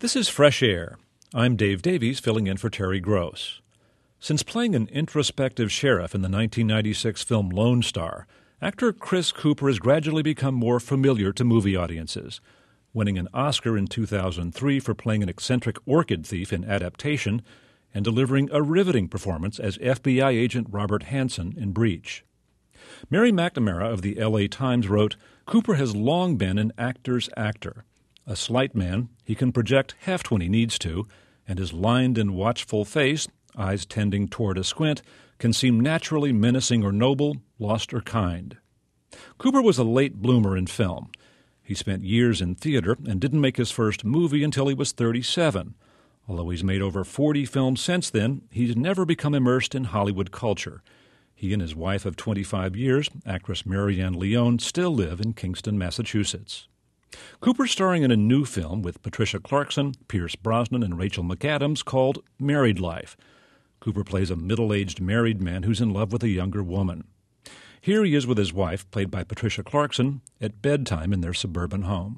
This is Fresh Air. I'm Dave Davies, filling in for Terry Gross. Since playing an introspective sheriff in the 1996 film Lone Star, actor Chris Cooper has gradually become more familiar to movie audiences, winning an Oscar in 2003 for playing an eccentric orchid thief in Adaptation and delivering a riveting performance as FBI agent Robert Hansen in Breach. Mary McNamara of the L.A. Times wrote, "Cooper has long been an actor's actor. A slight man, he can project heft when he needs to, and his lined and watchful face, eyes tending toward a squint, can seem naturally menacing or noble, lost or kind." Cooper was a late bloomer in film. He spent years in theater and didn't make his first movie until he was 37. Although he's made over 40 films since then, he's never become immersed in Hollywood culture. He and his wife of 25 years, actress Marianne Leone, still live in Kingston, Massachusetts. Cooper's starring in a new film with Patricia Clarkson, Pierce Brosnan, and Rachel McAdams called Married Life. Cooper plays a middle-aged married man who's in love with a younger woman. Here he is with his wife, played by Patricia Clarkson, at bedtime in their suburban home.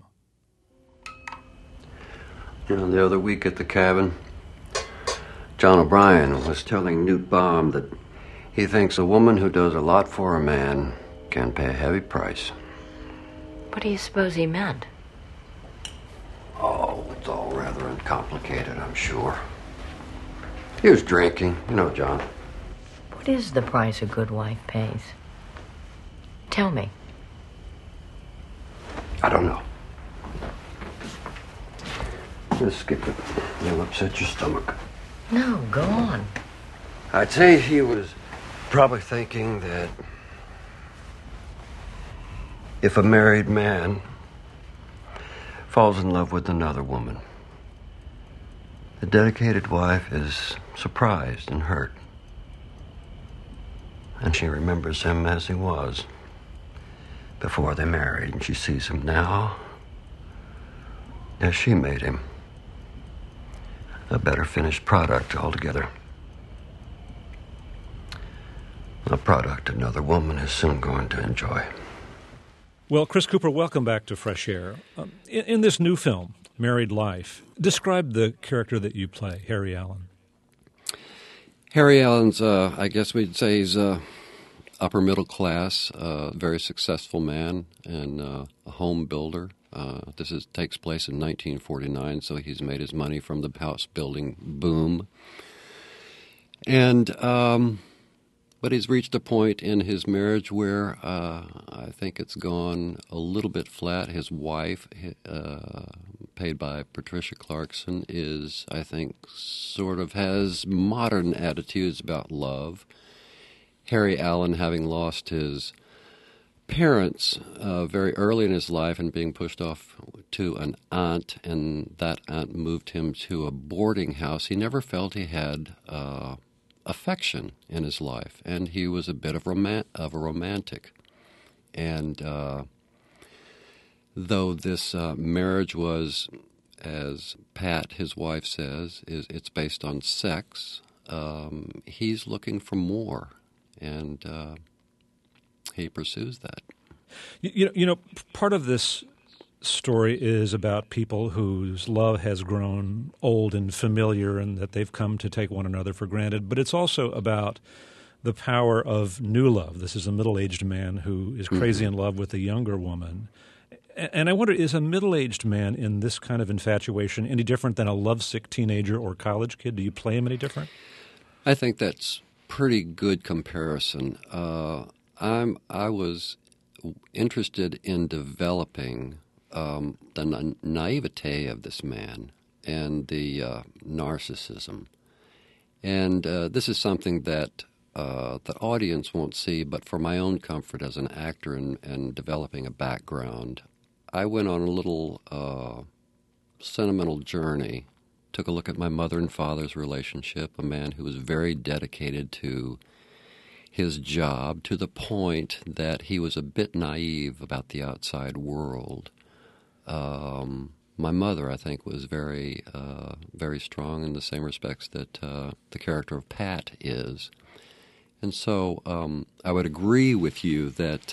You know, the other week at the cabin, John O'Brien was telling Newt Baum that he thinks a woman who does a lot for a man can pay a heavy price. What do you suppose he meant? Oh, it's all rather uncomplicated, I'm sure. He was drinking, you know, John. What is the price a good wife pays? Tell me. I don't know. Just skip it. You'll upset your stomach. No, go on. I'd say he was probably thinking that if a married man falls in love with another woman, the dedicated wife is surprised and hurt. And she remembers him as he was before they married, and she sees him now as she made him. A better finished product altogether. A product another woman is soon going to enjoy. Well, Chris Cooper, welcome back to Fresh Air. In this new film, Married Life, describe the character that you play, Harry Allen. Harry Allen's, I guess we'd say he's upper middle class, very successful man, and a home builder. This takes place in 1949, so he's made his money from the house building boom. And but he's reached a point in his marriage where I think it's gone a little bit flat. His wife, paid by Patricia Clarkson, is, I think, sort of has modern attitudes about love. Harry Allen, having lost his parents very early in his life and being pushed off to an aunt, and that aunt moved him to a boarding house, he never felt he had affection in his life, and he was a bit of a romantic. And though this marriage was, as Pat, his wife, says, it's based on sex, he's looking for more, and he pursues that. You know, part of this story is about people whose love has grown old and familiar and that they've come to take one another for granted. But it's also about the power of new love. This is a middle-aged man who is crazy in love with a younger woman. And I wonder, is a middle-aged man in this kind of infatuation any different than a lovesick teenager or college kid? Do you play him any different? I think that's pretty good comparison. I was interested in developing the naivete of this man and the narcissism. And this is something that the audience won't see, but for my own comfort as an actor and developing a background, I went on a little sentimental journey, took a look at my mother and father's relationship, a man who was very dedicated to his job to the point that he was a bit naive about the outside world. My mother, I think, was very strong in the same respects that the character of Pat is. And so I would agree with you that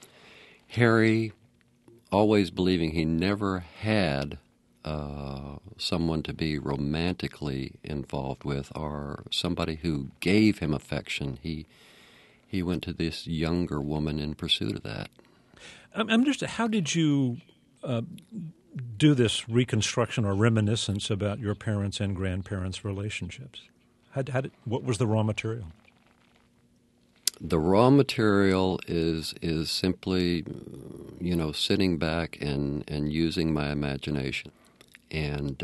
Harry, always believing he never had someone to be romantically involved with, or somebody who gave him affection. He went to this younger woman in pursuit of that. I'm just, how did you do this reconstruction or reminiscence about your parents' and grandparents' relationships? What was the raw material? The raw material is simply, sitting back and using my imagination, and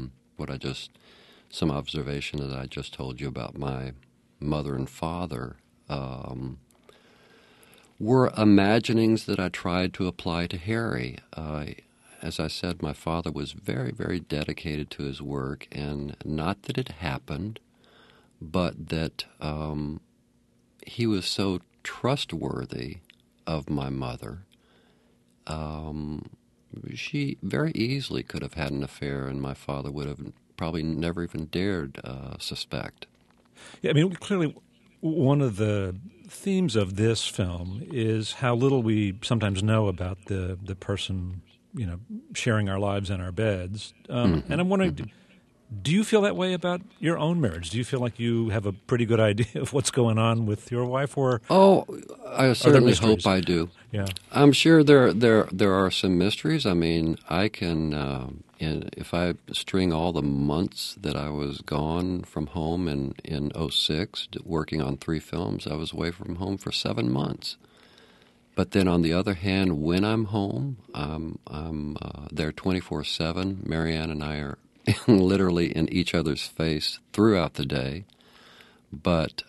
some observation that I just told you about my mother and father were imaginings that I tried to apply to Harry. As I said, my father was very, very dedicated to his work, and not that it happened, but that he was so trustworthy of my mother. She very easily could have had an affair, and my father would have probably never even dared suspect. Yeah, I mean, clearly one of the themes of this film is how little we sometimes know about the person, sharing our lives in our beds. And I'm wondering, do you feel that way about your own marriage? Do you feel like you have a pretty good idea of what's going on with your wife, or I certainly hope I do. Yeah, I'm sure there are some mysteries. I mean, I can if I string all the months that I was gone from home in 2006, working on 3 films, I was away from home for 7 months. But then on the other hand, when I'm home, I'm there 24/7. Marianne and I are literally in each other's face throughout the day. But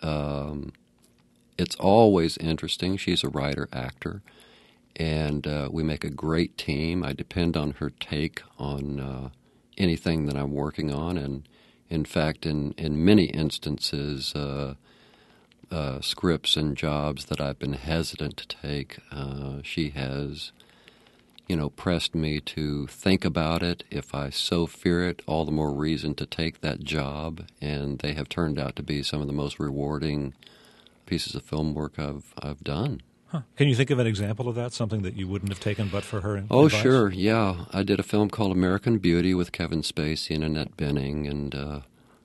it's always interesting. She's a writer-actor, and we make a great team. I depend on her take on anything that I'm working on, and in fact, in many instances, scripts and jobs that I've been hesitant to take, she has pressed me to think about it. If I so fear it, all the more reason to take that job, and they have turned out to be some of the most rewarding pieces of film work I've done. Huh. Can you think of an example of that, something that you wouldn't have taken but for her advice? Oh, sure, yeah. I did a film called American Beauty with Kevin Spacey and Annette Bening, and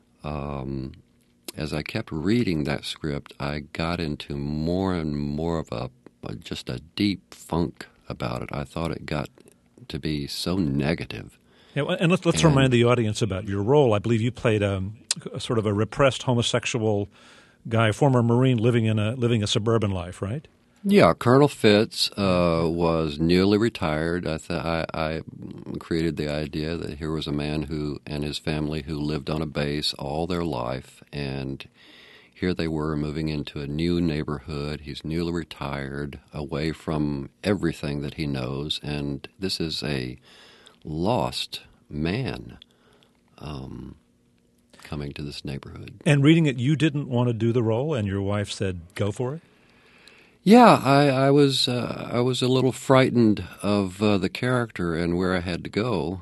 as I kept reading that script, I got into more and more of just a deep funk about it. I thought it got to be so negative. Yeah, and let's remind the audience about your role. I believe you played a sort of a repressed homosexual guy, former Marine living a suburban life, right? Yeah, Colonel Fitz was newly retired. I created the idea that here was a man who and his family who lived on a base all their life, and here they were moving into a new neighborhood. He's newly retired, away from everything that he knows, and this is a lost man coming to this neighborhood. And reading it, you didn't want to do the role, and your wife said, "Go for it." Yeah, I was a little frightened of the character and where I had to go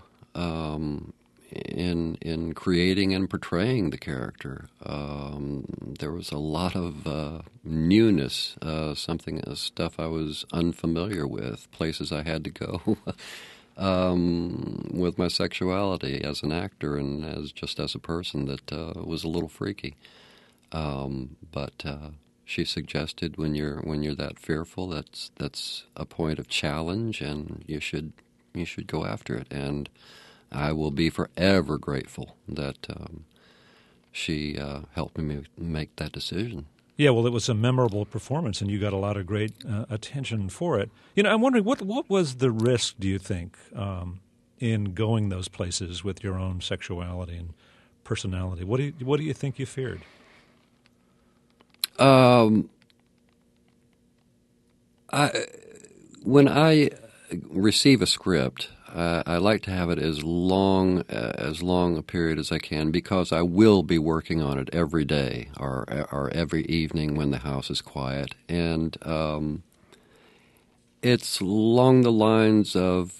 in creating and portraying the character. There was a lot of newness, stuff I was unfamiliar with, places I had to go with my sexuality as an actor and as a person that was a little freaky. But she suggested when you're that fearful, that's a point of challenge, and you should go after it. And I will be forever grateful that she helped me make that decision. Yeah, well, it was a memorable performance, and you got a lot of great attention for it. I'm wondering, what was the risk, do you think, in going those places with your own sexuality and personality? What do you think you feared? When I receive a script, I like to have it as long a period as I can, because I will be working on it every day or every evening when the house is quiet. And it's along the lines of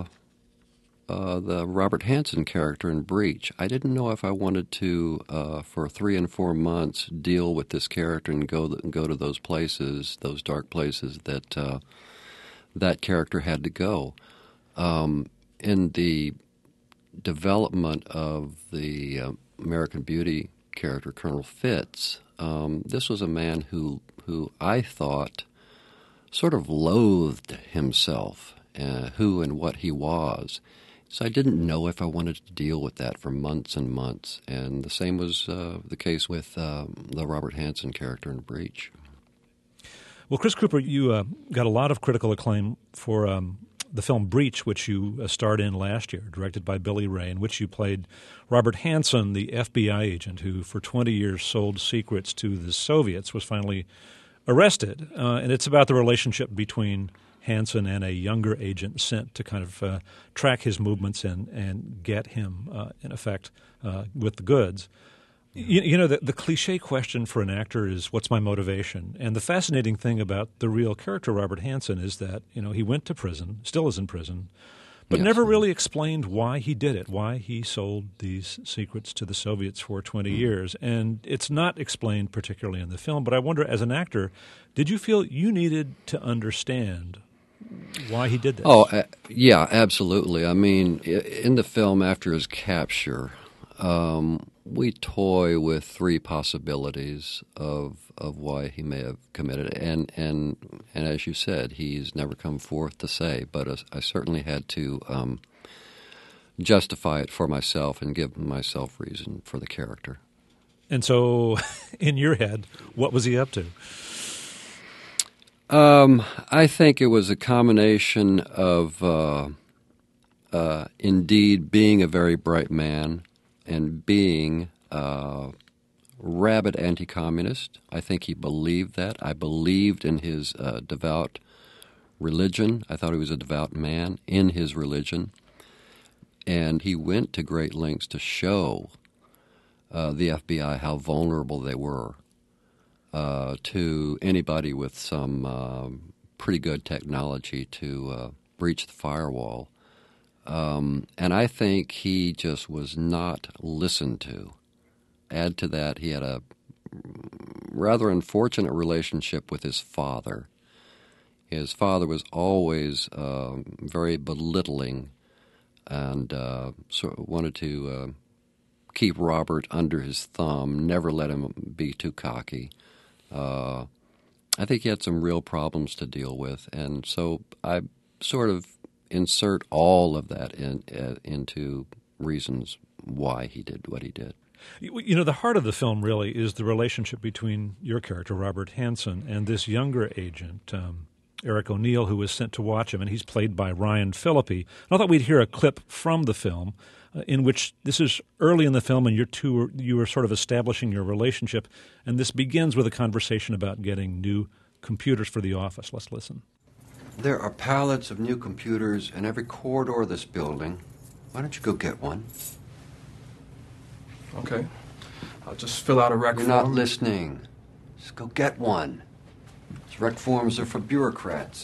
the Robert Hansen character in Breach. I didn't know if I wanted to, for 3 and 4 months, deal with this character and go to those places, those dark places that character had to go. In the development of the American Beauty character, Colonel Fitz, this was a man who I thought sort of loathed himself, who and what he was. So I didn't know if I wanted to deal with that for months and months. And the same was the case with the Robert Hansen character in Breach. Well, Chris Cooper, you got a lot of critical acclaim for the film Breach, which you starred in last year, directed by Billy Ray, in which you played Robert Hansen, the FBI agent who for 20 years sold secrets to the Soviets, was finally arrested. And it's about the relationship between Hansen and a younger agent sent to kind of track his movements and get him, in effect, with the goods. You know, the cliche question for an actor is, what's my motivation? And the fascinating thing about the real character, Robert Hansen, is that, you know, he went to prison, still is in prison, but Yes. never really explained why he did it, why he sold these secrets to the Soviets for 20 years. And it's not explained particularly in the film, but I wonder, as an actor, did you feel you needed to understand why he did this? Oh, yeah, absolutely. I mean, in the film, after his capture, we toy with three possibilities of why he may have committed it. And as you said, he's never come forth to say, but I certainly had to justify it for myself and give myself reason for the character. And so, in your head, what was he up to? I think it was a combination of indeed being a very bright man and being rabid anti-communist. I think he believed that. I believed in his devout religion. I thought he was a devout man in his religion. And he went to great lengths to show the FBI how vulnerable they were to anybody with some pretty good technology to breach the firewall. And I think he just was not listened to. Add to that, he had a rather unfortunate relationship with his father. His father was always very belittling and wanted to keep Robert under his thumb, never let him be too cocky. I think he had some real problems to deal with, and so I sort of insert all of that into reasons why he did what he did. You know, the heart of the film really is the relationship between your character, Robert Hansen, and this younger agent, Eric O'Neill, who was sent to watch him, and he's played by Ryan Phillippe. And I thought we'd hear a clip from the film in which this is early in the film, and you are sort of establishing your relationship, and this begins with a conversation about getting new computers for the office. Let's listen. There are pallets of new computers in every corridor of this building. Why don't you go get one? Okay. I'll just fill out a rec You're form. not listening. Just go get one. These rec forms are for bureaucrats.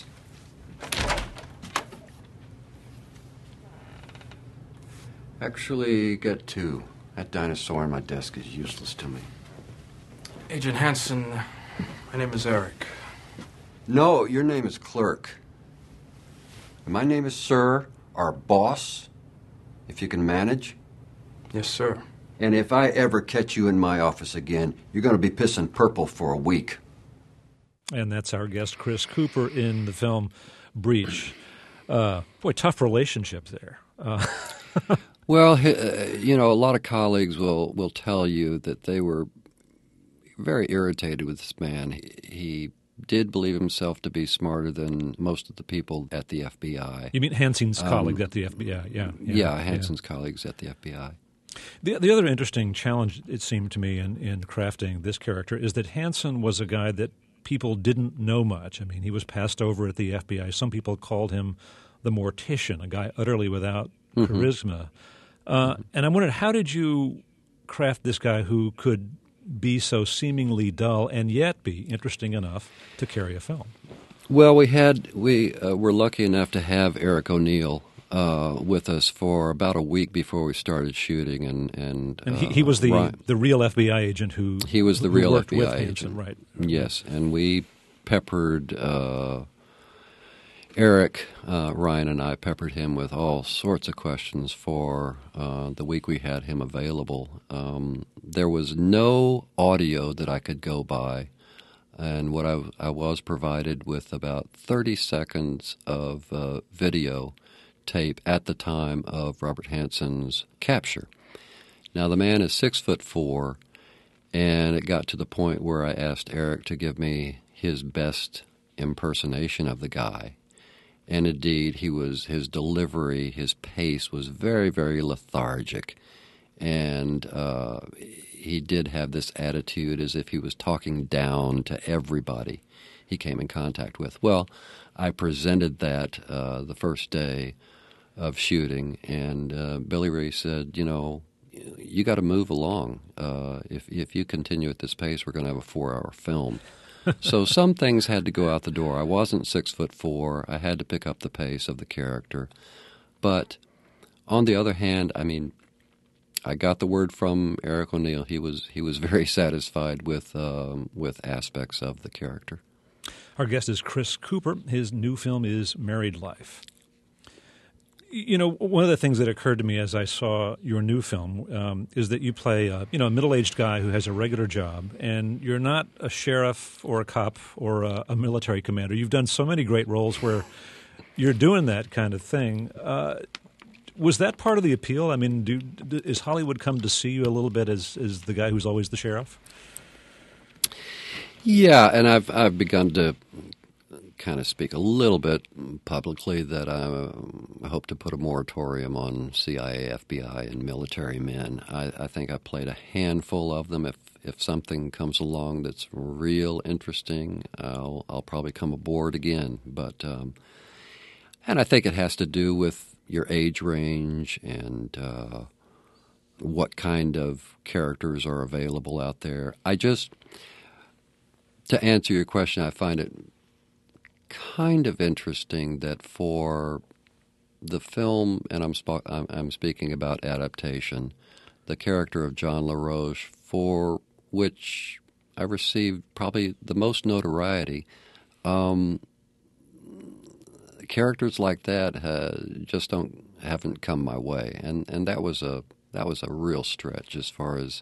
Actually, get two. That dinosaur on my desk is useless to me. Agent Hansen, my name is Eric. No, your name is Clerk. And my name is Sir, our boss, if you can manage. Yes, sir. And if I ever catch you in my office again, you're going to be pissing purple for a week. And that's our guest, Chris Cooper, in the film Breach. Boy, tough relationship there. Well, you know, a lot of colleagues will tell you that they were very irritated with this man. He did believe himself to be smarter than most of the people at the FBI. You mean Hansen's colleague at the FBI? Yeah, Hansen's colleagues at the FBI. The other interesting challenge, it seemed to me, in crafting this character is that Hansen was a guy that people didn't know much. I mean, he was passed over at the FBI. Some people called him the mortician, a guy utterly without charisma. And I wondered, how did you craft this guy who could be so seemingly dull and yet be interesting enough to carry a film? Well, we were lucky enough to have Eric O'Neill with us for about a week before we started shooting, and he was the real FBI agent who he was the who real worked FBI with agent, Hansen, right? Yes, and we peppered Eric, Ryan, and I peppered him with all sorts of questions for the week we had him available. There was no audio that I could go by, and what I was provided with about 30 seconds of video tape at the time of Robert Hanson's capture. Now, the man is 6'4", and it got to the point where I asked Eric to give me his best impersonation of the guy. And indeed, his delivery, his pace was very, very lethargic. And he did have this attitude as if he was talking down to everybody he came in contact with. Well, I presented that the first day of shooting, and Billy Ray said, you got to move along. If you continue at this pace, we're going to have a 4-hour film. So some things had to go out the door. I wasn't 6'4". I had to pick up the pace of the character. But on the other hand, I got the word from Eric O'Neill. He was very satisfied with aspects of the character. Our guest is Chris Cooper. His new film is Married Life. One of the things that occurred to me as I saw your new film is that you play a middle-aged guy who has a regular job, and you're not a sheriff or a cop or a military commander. You've done so many great roles where you're doing that kind of thing. Was that part of the appeal? Is Hollywood come to see you a little bit as the guy who's always the sheriff? Yeah, and I've begun to kind of speak a little bit publicly that I hope to put a moratorium on CIA, FBI, and military men. I think I played a handful of them. If something comes along that's real interesting, I'll probably come aboard again. But and I think it has to do with your age range and what kind of characters are available out there. To answer your question, I find it kind of interesting that for the film, and I'm speaking about adaptation, the character of John LaRoche, for which I received probably the most notoriety, characters like that haven't come my way, and that was a real stretch as far as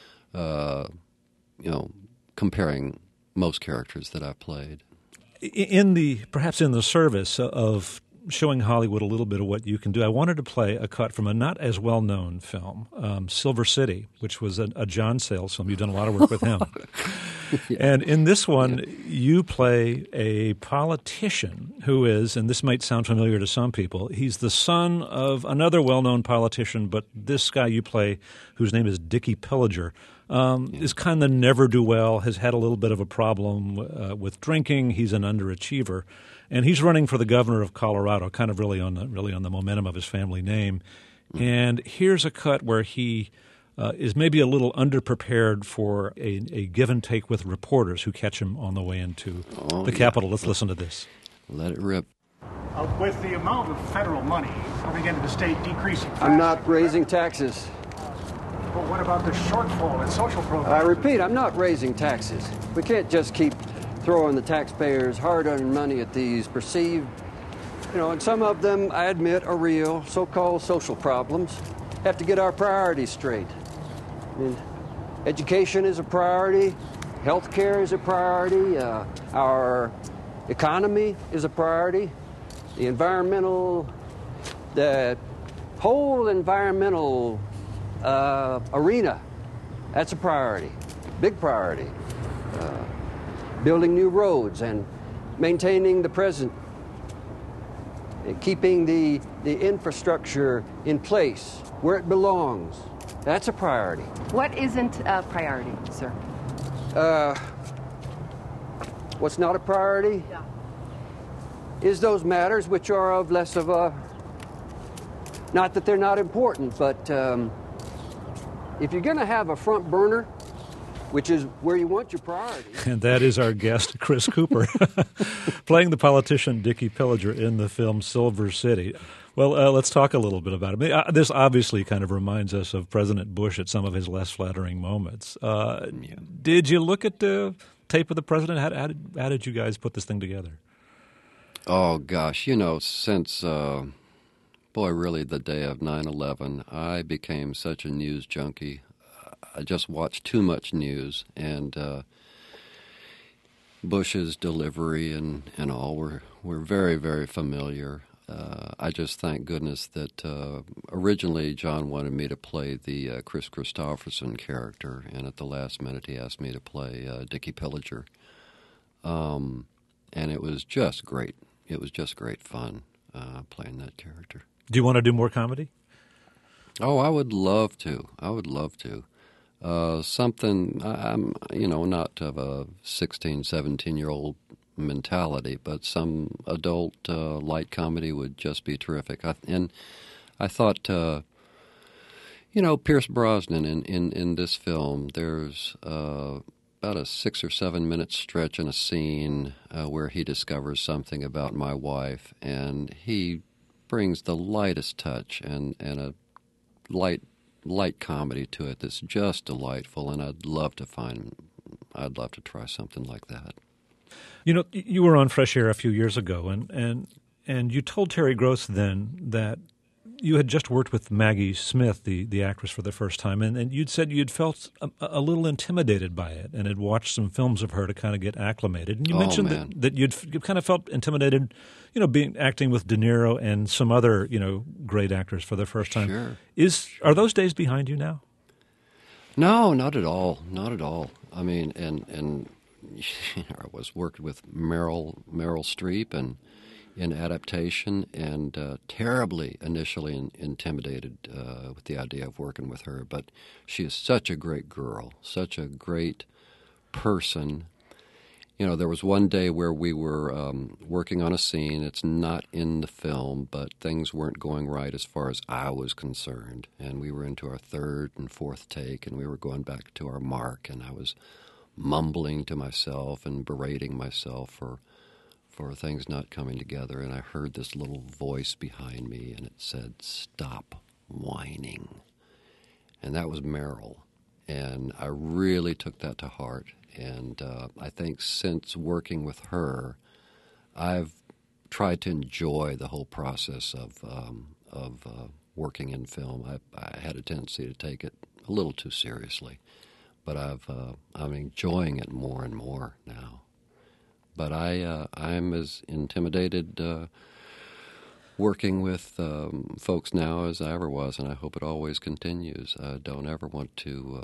comparing most characters that I've played. Perhaps in the service of showing Hollywood a little bit of what you can do, I wanted to play a cut from a not as well-known film, Silver City, which was a John Sayles film. You've done a lot of work with him. Yeah. And in this one, you play a politician who is, and this might sound familiar to some people, he's the son of another well-known politician, but this guy you play, whose name is Dickie Pillager, is kind of never-do-well, has had a little bit of a problem with drinking. He's an underachiever. And he's running for the governor of Colorado, kind of really on the momentum of his family name. And here's a cut where he is maybe a little underprepared for a give and take with reporters who catch him on the way into the Capitol. Let's listen to this. Let it rip. With the amount of federal money coming into the state decreasing faster, I'm not raising taxes. But what about the shortfall in social programs? I repeat, I'm not raising taxes. We can't just keep throwing the taxpayers' hard-earned money at these perceived, and some of them, I admit, are real, so-called social problems. Have to get our priorities straight. Education is a priority. Healthcare is a priority. Our economy is a priority. The whole environmental arena, that's a priority, big priority. Building new roads and maintaining the present, and keeping the infrastructure in place where it belongs, that's a priority. What isn't a priority, sir? What's not a priority is those matters which are of less of a, not that they're not important, but if you're going to have a front burner, which is where you want your priority. And that is our guest, Chris Cooper, playing the politician Dickie Pillager in the film Silver City. Well, let's talk a little bit about it. This obviously kind of reminds us of President Bush at some of his less flattering moments. Did you look at the tape of the president? How did you guys put this thing together? Oh, gosh, since, really the day of 9/11, I became such a news junkie. I just watched too much news, and Bush's delivery and all were very, very familiar. I just thank goodness that originally John wanted me to play the Chris Christopherson character, and at the last minute he asked me to play Dickie Pillager. And it was just great. It was just great fun playing that character. Do you want to do more comedy? Oh, I would love to. I would love to. Something, I'm, not of a 16, 17-year-old mentality, but some adult light comedy would just be terrific. I thought, Pierce Brosnan in this film, there's about a 6 or 7 minute stretch in a scene where he discovers something about my wife, and he brings the lightest touch and a light comedy to it that's just delightful, and I'd love to try something like that. You were on Fresh Air a few years ago, and you told Terry Gross then that you had just worked with Maggie Smith, the actress, for the first time, and you'd said you'd felt a little intimidated by it and had watched some films of her to kind of get acclimated. And you mentioned that you kind of felt intimidated, acting with De Niro and some other, great actors for the first time. Sure. Are those days behind you now? No, not at all. Not at all. I mean, and I was worked with Meryl Streep and in Adaptation, and terribly initially intimidated with the idea of working with her. But she is such a great girl, such a great person. There was one day where we were working on a scene. It's not in the film, but things weren't going right as far as I was concerned. And we were into our third and fourth take, and we were going back to our mark, and I was mumbling to myself and berating myself for things not coming together, and I heard this little voice behind me, and it said, "Stop whining." And that was Meryl, and I really took that to heart, and I think since working with her, I've tried to enjoy the whole process of working in film. I had a tendency to take it a little too seriously, but I'm enjoying it more and more now. But I'm as intimidated working with folks now as I ever was, and I hope it always continues. I don't ever want to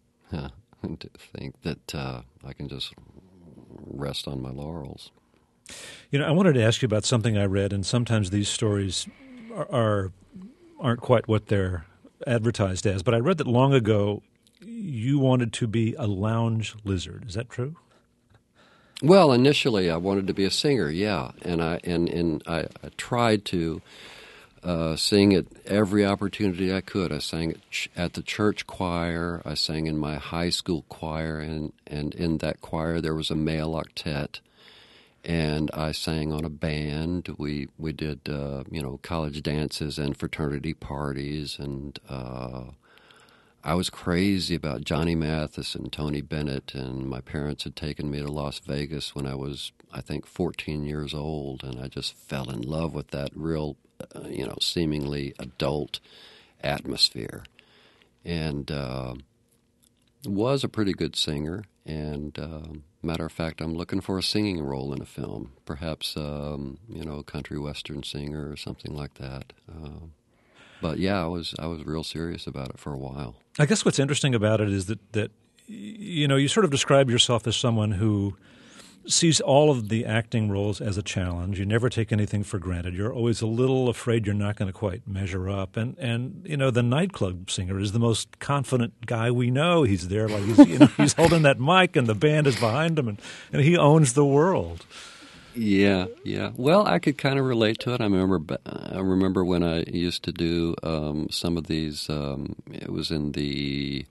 think that I can just rest on my laurels. I wanted to ask you about something I read, and sometimes these stories aren't quite what they're advertised as, but I read that long ago you wanted to be a lounge lizard. Is that true? Well, initially I wanted to be a singer, yeah, and I tried to sing at every opportunity I could. I sang at the church choir. I sang in my high school choir, and in that choir there was a male octet, and I sang on a band. We did college dances and fraternity parties, and I was crazy about Johnny Mathis and Tony Bennett, and my parents had taken me to Las Vegas when I was, I think, 14 years old, and I just fell in love with that real, seemingly adult atmosphere, and was a pretty good singer, and matter of fact, I'm looking for a singing role in a film, perhaps, a country western singer or something like that. But yeah, I was real serious about it for a while. I guess what's interesting about it is that you sort of describe yourself as someone who sees all of the acting roles as a challenge. You never take anything for granted. You're always a little afraid you're not going to quite measure up. And the nightclub singer is the most confident guy we know. He's there like he's holding that mic and the band is behind him, and he owns the world. Yeah. Well, I could kind of relate to it. I remember when I used to do some of these. It was in the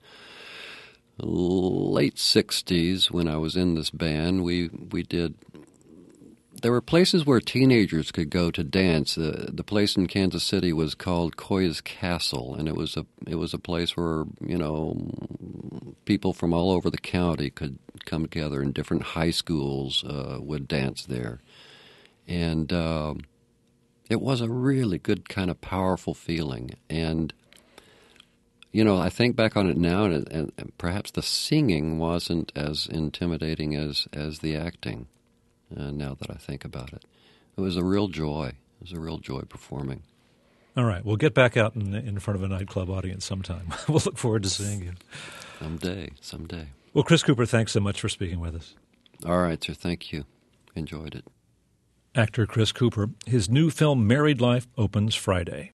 late '60s when I was in this band. We did. There were places where teenagers could go to dance. The place in Kansas City was called Coy's Castle, and it was a place where people from all over the county could come together, and different high schools would dance there. And it was a really good kind of powerful feeling. And, you know, I think back on it now, and perhaps the singing wasn't as intimidating as the acting, now that I think about it. It was a real joy. It was a real joy performing. All right. We'll get back out in front of a nightclub audience sometime. We'll look forward to seeing you. Someday. Well, Chris Cooper, thanks so much for speaking with us. All right, sir. Thank you. Enjoyed it. Actor Chris Cooper. His new film, Married Life, opens Friday.